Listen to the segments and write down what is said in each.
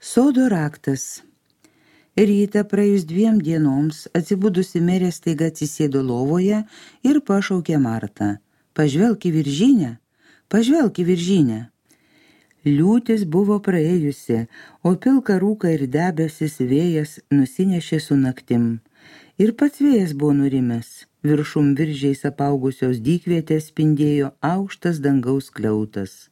Sodo raktas. Rytą praėjus 2 dienoms atsibudusi merė staiga atsisėdo lovoje ir pašaukė Martą. Pažvelk į Viržynę, pažvelk į Viržynę. Liūtis buvo praėjusi, o pilką rūką ir debesis vėjas nusinešė su naktim. Ir pats vėjas buvo nurimęs. Viršum viržiais apaugusios dykvietės spindėjo aukštas dangaus skliautas.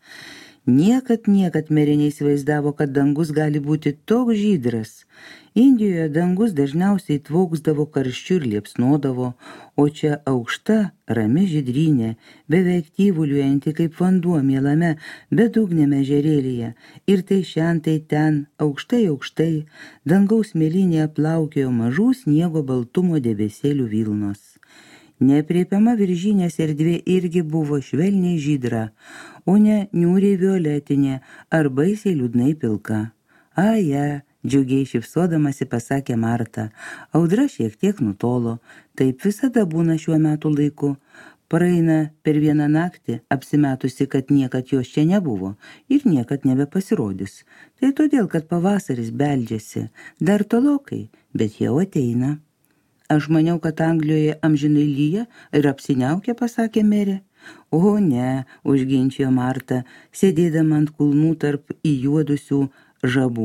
Niekad merė neįsivaizdavo, kad dangus gali būti toks žydras. Indijoje dangus dažniausiai tvoksdavo karščiu ir liepsnodavo, o čia aukšta, rami žydrynė, beveik tyvuliuojanti kaip vanduo mielame, bedugnėme ežerėlyje. Ir tai šen, tai ten, aukštai, dangaus mėlynėje plaukėjo mažų sniego baltumo debesėlių vilnos. Neaprėpiama Viržynės erdvė irgi buvo švelniai žydra, o ne niūriai violetinė ar baisiai liūdnai pilka. Aja, džiugiai šypsodamasi pasakė Marta. Audra šiek tiek nutolo. Taip visada būna šiuo metų laiku. Praeina per vieną naktį, apsimetusi, kad niekad jos čia nebuvo ir niekad nebepasirodys. Tai todėl, kad pavasaris beldžiasi. Dar tolokai, bet jau ateina. Aš maniau, kad Anglijoje amžinai lyja ir apsiniaukė, pasakė merė. O ne, užginčijo Marta, sėdėdama ant kulnų tarp įjuodusių žabų.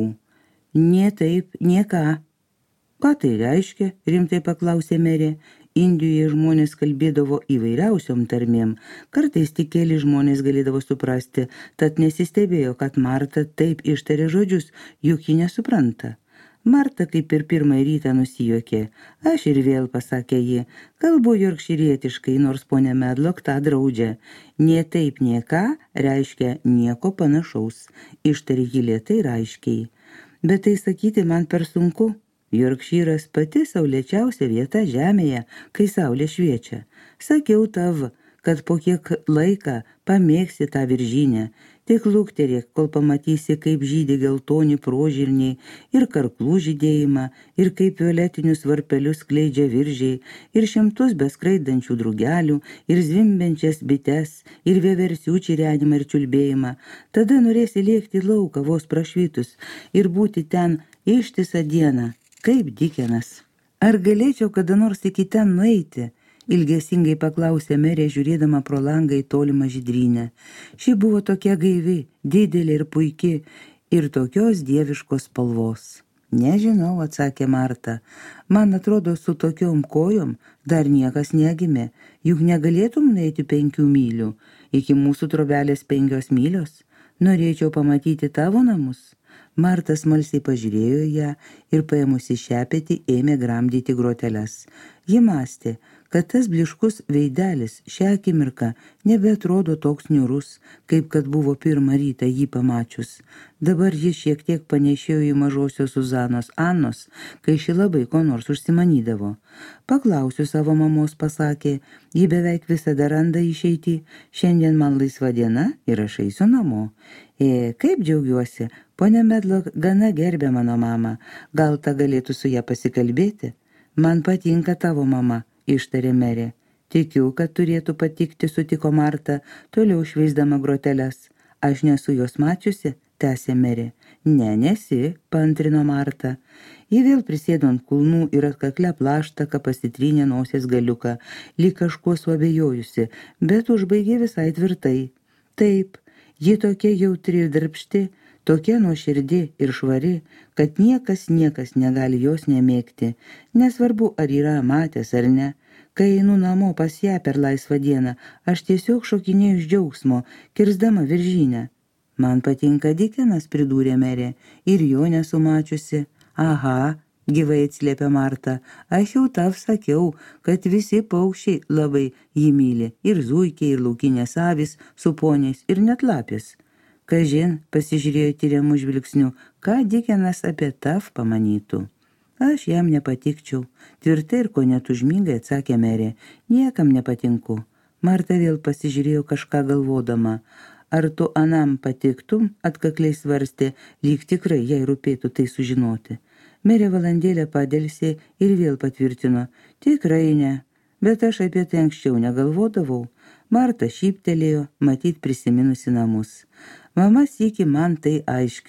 Nie taip, nie ką. Ką tai reiškia, rimtai paklausė merė. Indijoje žmonės kalbėdavo įvairiausiom tarmėm. Kartais tik keli žmonės galėdavo suprasti, tad nesistebėjo, kad Marta taip ištarė žodžius, juk ji nesupranta. Marta kaip ir pirmąjį rytą nusijuokė. Aš ir vėl, pasakė ji, kalbu jorkšyrietiškai, nors ponė Medlock tą draudžia. Nie taip, nie ką reiškia nieko panašaus, ištarė ji lėtai ir aiškiai. Bet tai sakyti man per sunku. Jorkšyras pati saulėčiausia vieta žemėje, kai saulė šviečia. Sakiau tav, kad po kiek laiką pamėgsi tą Viržynę. Tik lukterėk, kol pamatysi, kaip žydi geltoni prožilniai ir karklų žydėjimą, ir kaip violetinius varpelius skleidžia viržiai, ir šimtus beskraidančių drugelių, ir zvimbiančias bites, ir vieversių čirenimą ir čiulbėjimą. Tada norėsi lėkti lauką vos prašvitus ir būti ten ištisą dieną, kaip Dikenas. Ar galėčiau kada nors iki ten nueiti? Ilgesingai paklausė merė, žiūrėdama pro langą į tolimą žydrynę. Ši buvo tokia gaivi, didelė ir puiki, ir tokios dieviškos spalvos. Nežinau, atsakė Marta. Man atrodo, su tokiom kojom dar niekas negimė. Juk negalėtum nueiti 5 mylių. Iki mūsų trobelės 5 mylios. Norėčiau pamatyti tavo namus. Marta smalsiai pažiūrėjo ją ir paėmusi šepetį ėmė gramdyti groteles. Ji mąstė, kad tas bliškus veidelis šią akimirką nebeatrodo toks niūrus, kaip kad buvo pirmą rytą jį pamačius. Dabar ji šiek tiek panešėjo į mažosios Zuzanos Anos, kai ši labai ko nors užsimanydavo. Paklausiu savo mamos, pasakė, ji beveik visada randa išeitį. Šiandien man laisva diena ir aš eisiu namo. Kaip džiaugiuosi, ponė Medlock gana gerbė mano mamą. Gal ta galėtų su ją pasikalbėti? Man patinka tavo mama, ištarė merė. Tikiu, kad turėtų patikti, sutiko Marta, toliau šveisdama groteles. Aš nesu jos mačiusi, tęsė merė. Ne, nesi, paantrino Marta. Ji vėl prisėdo ant kulnų ir atkakle plaštaką pasitrynė nosies galiuką, lyg kažkuo suabejojusi, bet užbaigė visai tvirtai. Taip, ji tokia jautri ir darbšti, tokia nuoširdi ir švari, kad niekas negali jos nemėgti. Nesvarbu, ar yra matęs ar ne. Kai einu namo pas ją per laisvą dieną, aš tiesiog šokinėjau iš džiaugsmo, kirsdama Viržynę. Man patinka Dikenas, pridūrė merė, ir jo nesu mačiusi. Aha, gyvai atsiliepė Marta, aš jau tav sakiau, kad visi paukščiai labai jį myli, ir zuikiai, ir laukinės avys su poniais, ir net lapės. Kažin, pasižiūrėjo tyriamų žvilgsnių, ką Dikenas apie tav pamanytų. Aš jam nepatikčiau, tvirtai ir ko net užmingai atsakė merė, niekam nepatinku. Marta vėl pasižiūrėjo kažką galvodama. Ar tu anam patiktum, atkakliai svarstė, lyg tikrai jai rūpėtų tai sužinoti. Merė valandėlę padelsė ir vėl patvirtino, tikrai ne, bet aš apie tai anksčiau negalvodavau. Marta šyptelėjo, matyt prisiminusi namus. Mama sykį man tai aiškino.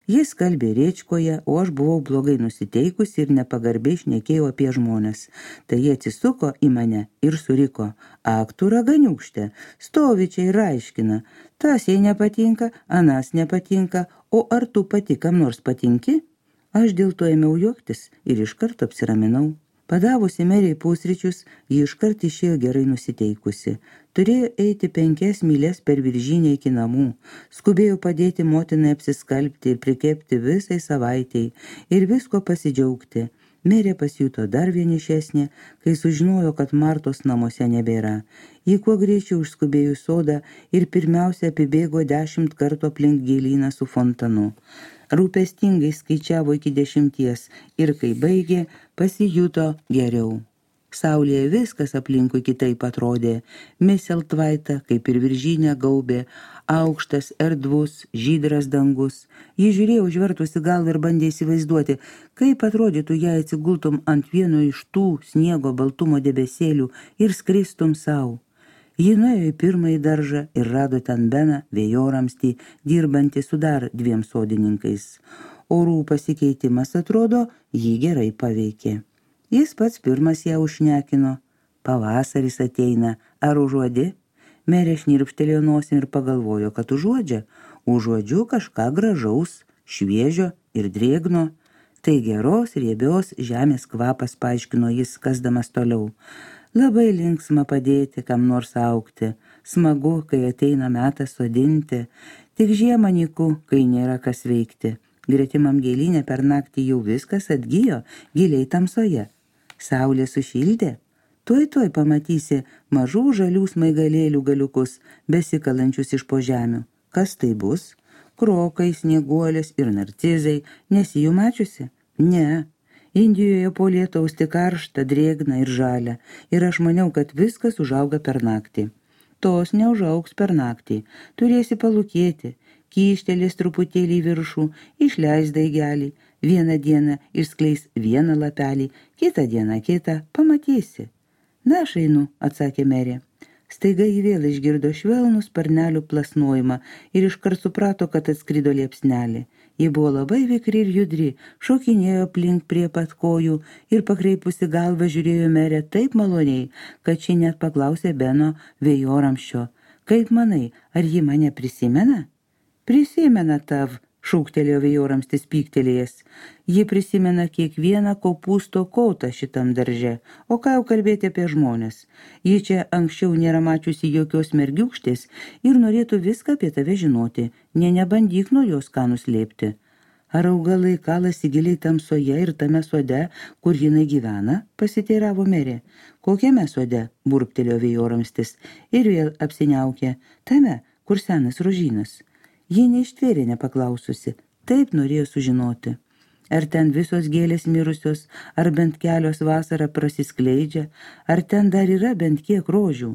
Jis kalbė rėčkoje, o aš buvau blogai nusiteikusi ir nepagarbiai šnekėjau apie žmones. Tai jie atsisuko į mane ir suriko: ak, tu raganiūkšte, stovi čia ir aiškina, tas jai nepatinka, anas nepatinka, o ar tu pati kam nors patinki? Aš dėl to ėmiau juoktis ir iš karto apsiraminau. Padavusi Meriai pusryčius, ji iškart išėjo gerai nusiteikusi. Turėjo eiti 5 mylias per Viržynę iki namų. Skubėjo padėti motinai apsiskalbti ir prikepti visai savaitei ir visko pasidžiaugti. Merė pasijuto dar vienišesnė, kai sužinojo, kad Martos namuose nebėra. Ji kuo greičiau užskubėjo į sodą ir pirmiausia apibėgo 10 kartų aplink gėlyną su fontanu. Rūpestingai skaičiavo iki 10 ir kai baigė, pasijuto geriau. Saulėje viskas aplinkui kitaip atrodė. Misseltvaitą, kaip ir Viržynę, gaubė aukštas, erdvus, žydras dangus. Ji žiūrėjo užvertusi galvą ir bandė įsivaizduoti, kaip atrodytų, jei atsigultum ant vieno iš tų sniego baltumo debesėlių ir skristum savo. Ji nuėjo į pirmąjį daržą ir rado ten Beną vėjoramstį, dirbantį su dar 2 sodininkais. Orų pasikeitimas, atrodo, jį gerai paveikė. Jis pats pirmas ją užšnekino. Pavasaris ateina, ar užuodi? Merė šnirpštelėjo nosį ir pagalvojo, kad užuodžia. Užuodžiu kažką gražaus, šviežio ir drėgno. Tai geros, riebios žemės kvapas, paaiškino jis, kasdamas toliau. Labai linksma padėti kam nors augti, smagu, kai ateina metas sodinti, tik žiemą nyku, kai nėra kas veikti. Gretimam gėlyne per naktį jau viskas atgijo, giliai tamsoje. Saulė sušildė, tuoj pamatysi mažų žalių smaigalėlių galiukus, besikalančius iš po žemių. Kas tai bus? Krokai, snieguolės ir narcizai, nesi jų mačiusi? Ne. Indijoje po lietaus tik karšta, drėgna ir žalia, ir aš maniau, kad viskas užauga per naktį. Tos neužaugs per naktį, turėsi palūkėti, kyštelės truputėlį į viršų, išleis daigelį, vieną dieną išskleis vieną lapelį, kitą dieną kitą, pamatysi. Na, aš einu, atsakė Merė. Staiga jį vėl išgirdo švelnų sparnelių plasnojimą ir iškart suprato, kad atskrido liepsnelė. Ji buvo labai vikri ir judri, šokinėjo aplink prie pat kojų ir pakreipusi galvą žiūrėjo Merę taip maloniai, kad ši net paklausė Beno vėjoramsčio. Kaip manai, ar ji mane prisimena? Prisimena tav, šūktelėjo vėjoramstis pyktelėjęs. Ji prisimena kiekvieną kopūsto kotą šitam darže, o ką jau kalbėti apie žmones. Ji čia anksčiau nėra mačiusi jokios mergiūkštės ir norėtų viską apie tave žinoti, nebandyk nuo jos ką nuslėpti. Ar augalai kalasi giliai tamsoje ir tame sode, kur jinai gyvena, pasiteiravo Merė. Kokiame sode, burbtelėjo vėjoramstis ir vėl apsiniaukė, tame, kur senas rožynas. Ji neištvėrė nepaklaususi, taip norėjo sužinoti. Ar ten visos gėlės mirusios, ar bent kelios vasarą prasiskleidžia, ar ten dar yra bent kiek rožių.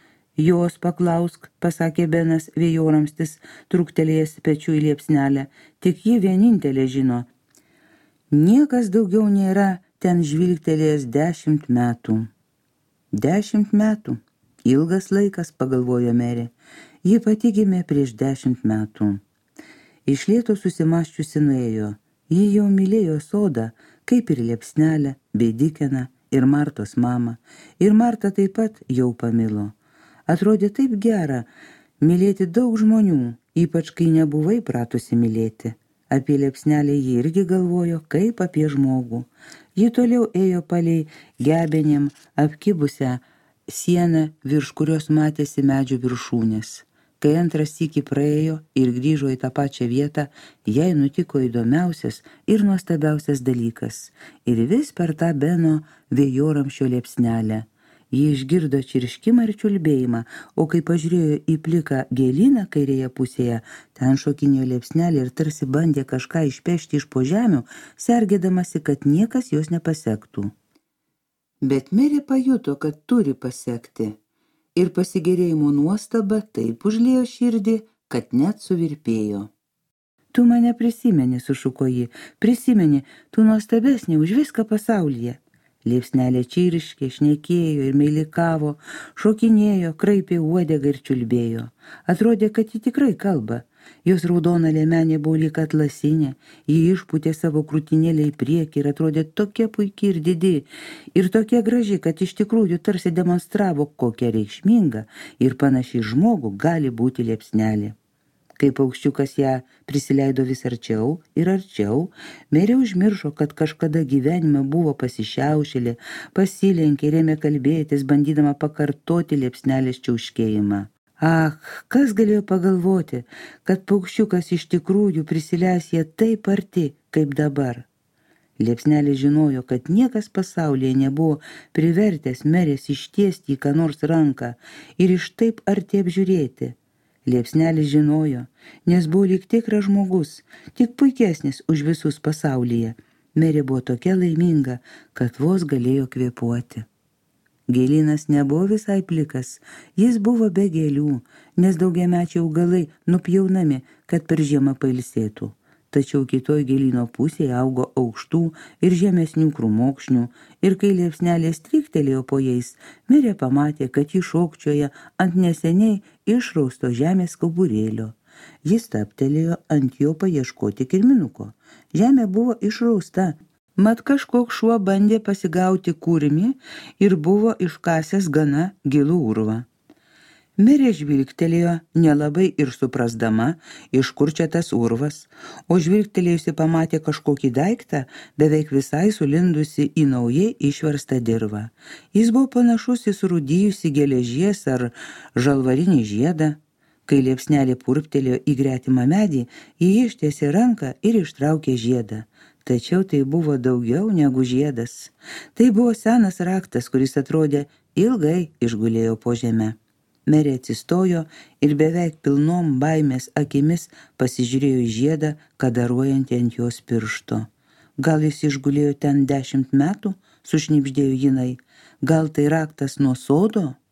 Jos paklausk, pasakė Benas vėjoramstis, truktelėjęs pečių į liepsnelę, tik ji vienintelė žino. Niekas daugiau nėra ten žvilgtelėjęs 10 metų. 10 metų. Ilgas laikas, pagalvojo Merė. Ji pati gimė prieš 10 metų. Iš lėto susimaščiusi nuėjo. Ji jau mylėjo sodą, kaip ir liepsnelę, bei Dikeną, ir Martos mamą. Ir Marta taip pat jau pamilo. Atrodė taip gera mylėti daug žmonių, ypač kai nebuvai pratusi mylėti. Apie liepsnelę ji irgi galvojo, kaip apie žmogų. Ji toliau ėjo palei gebenėm apkibusią sieną, virš kurios matėsi medžių viršūnės. Kai antras sykį praėjo ir grįžo į tą pačią vietą, jai nutiko įdomiausias ir nuostabiausias dalykas. Ir vis per tą Beno vėjoramsčio liepsnelę. Ji išgirdo čirškimą ir čiulbėjimą, o kai pažiūrėjo į pliką gėlyną kairėje pusėje, ten šokinėjo liepsnelė ir tarsi bandė kažką išpešti iš po žemių, sergėdamasi, kad niekas jos nepasektų. Bet Merė pajuto, kad turi pasekti. Ir pasigėrėjimo nuostaba taip užliejo širdį, kad net suvirpėjo. Tu mane prisimeni, sušuko ji, prisimeni, tu nuostabesnė už viską pasaulyje. Liepsnelė čirškė, šnekėjo ir meilikavo, šokinėjo, kraipė uodegą ir čiulbėjo. Atrodė, kad ji tikrai kalba. Jos raudona liemenė buvo lyg atlasinė, ji išpūtė savo krūtinėlę į priekį ir atrodė tokia puikiai ir didi, ir tokia graži, kad iš tikrųjų tarsi demonstravo, kokia reikšminga ir panašiai žmogų gali būti liepsnelė. Kai paukščiukas ją prisileido vis arčiau ir arčiau, Merė užmiršo, kad kažkada gyvenime buvo pasišiaušėlė, pasilenkė ir ėmė kalbėtis, bandydama pakartoti liepsnelės čiauškėjimą. Ach, kas galėjo pagalvoti, kad paukščiukas iš tikrųjų prisileis ją taip arti, kaip dabar. Liepsnelė žinojo, kad niekas pasaulyje nebuvo privertęs Merės ištiesti į ką nors ranką ir iš taip arti apžiūrėti. Liepsnelė žinojo, nes buvo lyg tikras žmogus, tik puikesnis už visus pasaulyje. Merė buvo tokia laiminga, kad vos galėjo kvėpuoti. Gėlynas nebuvo visai plikas, jis buvo be gėlių, nes daugiamečiai augalai nupjaunami, kad per žiemą pailsėtų. Tačiau kitoj gėlyno pusėje augo aukštų ir žemesnių krūmokšnių, ir kai liepsnelė stryktelėjo po jais, Merė pamatė, kad ji šokčioja ant neseniai išrausto žemės kauburėlio. Jis stabtelėjo ant jo paieškoti kirminuko. Žemė buvo išrausta. Mat kažkoks šuo bandė pasigauti kurmį ir buvo iškasęs gana gilų urvą. Merė žvilgtelėjo nelabai ir suprasdama, iš kur čia tas urvas, o žvilgtelėjusi pamatė kažkokį daiktą, beveik visai sulindusi į naujai išverstą dirvą. Jis buvo panašus į surūdijusi geležies ar žalvarinį žiedą. Kai liepsnelė purptelėjo į gretimą medį, ji ištiesė ranką ir ištraukė žiedą. Tačiau tai buvo daugiau negu žiedas. Tai buvo senas raktas, kuris atrodė ilgai išgulėjo po žemę. Merė atsistojo ir beveik pilnom baimės akimis pasižiūrėjo į žiedą, kadaruojantį ant jos piršto. Gal jis išgulėjo ten 10 metų, sušnibždėjo jinai. Gal tai raktas nuo sodo?